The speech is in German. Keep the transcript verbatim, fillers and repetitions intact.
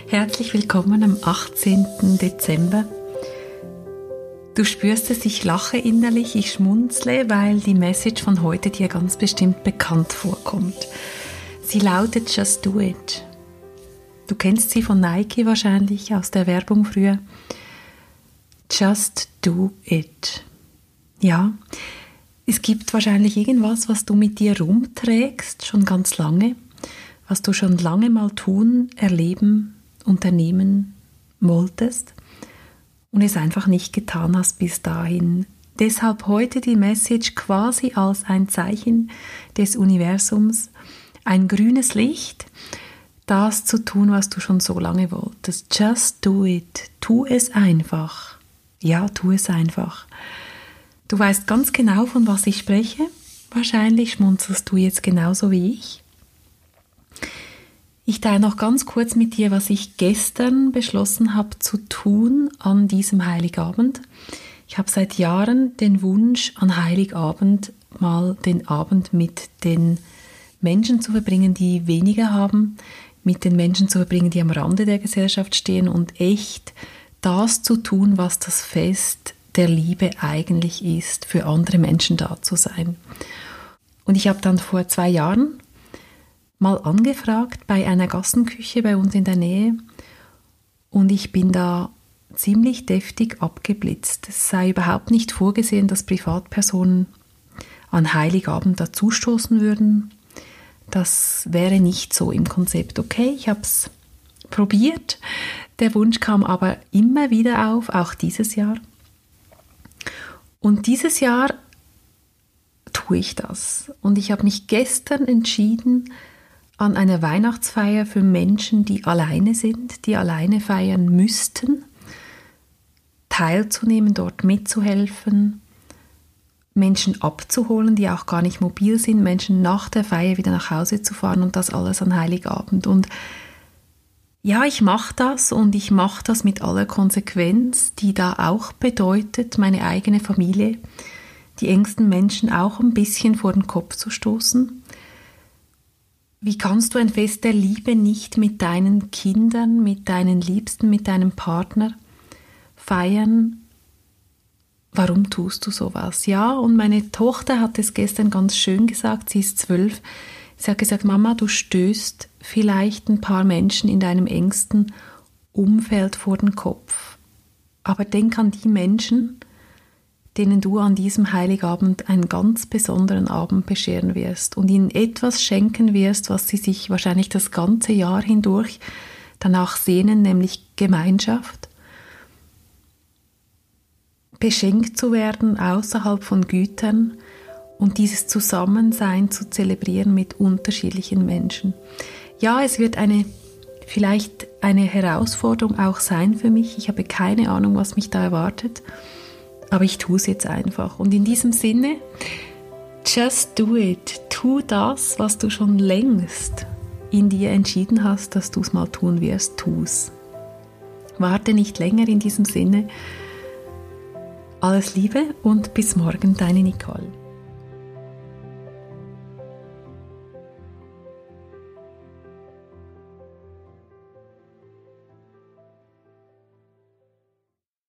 Herzlich willkommen am achtzehnten Dezember. Du spürst es, ich lache innerlich, ich schmunzle, weil die Message von heute dir ganz bestimmt bekannt vorkommt. Sie lautet Just Do It. Du kennst sie von Nike wahrscheinlich aus der Werbung früher. Just Do It. Ja, es gibt wahrscheinlich irgendwas, was du mit dir rumträgst, schon ganz lange, was du schon lange mal tun, erleben, unternehmen wolltest und es einfach nicht getan hast bis dahin. Deshalb heute die Message quasi als ein Zeichen des Universums, ein grünes Licht, das zu tun, was du schon so lange wolltest. Just do it. Tu es einfach. Ja, tu es einfach. Du weißt ganz genau, von was ich spreche. Wahrscheinlich schmunzelst du jetzt genauso wie ich. Ich teile noch ganz kurz mit dir, was ich gestern beschlossen habe zu tun an diesem Heiligabend. Ich habe seit Jahren den Wunsch, an Heiligabend mal den Abend mit den Menschen zu verbringen, die weniger haben, mit den Menschen zu verbringen, die am Rande der Gesellschaft stehen und echt das zu tun, was das Fest der Liebe eigentlich ist, für andere Menschen da zu sein. Und ich habe dann vor zwei Jahren mal angefragt bei einer Gassenküche bei uns in der Nähe und ich bin da ziemlich deftig abgeblitzt. Es sei überhaupt nicht vorgesehen, dass Privatpersonen an Heiligabend dazustoßen würden. Das wäre nicht so im Konzept. Okay, ich habe es probiert. Der Wunsch kam aber immer wieder auf, auch dieses Jahr. Und dieses Jahr tue ich das. Und ich habe mich gestern entschieden, an einer Weihnachtsfeier für Menschen, die alleine sind, die alleine feiern müssten, teilzunehmen, dort mitzuhelfen, Menschen abzuholen, die auch gar nicht mobil sind, Menschen nach der Feier wieder nach Hause zu fahren und das alles an Heiligabend. Und ja, ich mache das und ich mache das mit aller Konsequenz, die da auch bedeutet, meine eigene Familie, die engsten Menschen auch ein bisschen vor den Kopf zu stoßen. Wie kannst du ein Fest der Liebe nicht mit deinen Kindern, mit deinen Liebsten, mit deinem Partner feiern? Warum tust du sowas? Ja, und meine Tochter hat es gestern ganz schön gesagt, sie ist zwölf. Sie hat gesagt, Mama, du stößt vielleicht ein paar Menschen in deinem engsten Umfeld vor den Kopf. Aber denk an die Menschen, denen du an diesem Heiligabend einen ganz besonderen Abend bescheren wirst und ihnen etwas schenken wirst, was sie sich wahrscheinlich das ganze Jahr hindurch danach sehnen, nämlich Gemeinschaft. Beschenkt zu werden außerhalb von Gütern und dieses Zusammensein zu zelebrieren mit unterschiedlichen Menschen. Ja, es wird eine, vielleicht eine Herausforderung auch sein für mich. Ich habe keine Ahnung, was mich da erwartet. Aber ich tue es jetzt einfach. Und in diesem Sinne, just do it. Tu das, was du schon längst in dir entschieden hast, dass du es mal tun wirst. Tu es. Warte nicht länger in diesem Sinne. Alles Liebe und bis morgen, deine Nicole.